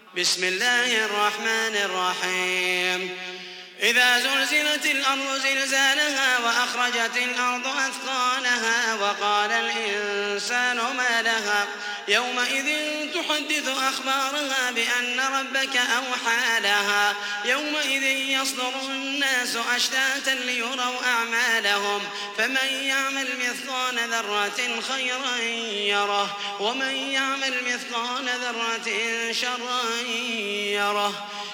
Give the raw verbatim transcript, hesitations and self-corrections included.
بسم الله الرحمن الرحيم إذا زلزلت الأرض زلزالها وأخرجت الأرض أثقالها وقال الإنسان ما لها يومئذ تحدث أخبارها بأن ربك أوحى لها يومئذ يصدر الناس أشتاتا ليروا أعمالهم فمن يعمل مثقال ذرة خيرا يره ومن يعمل مثقال ذرة شرا يره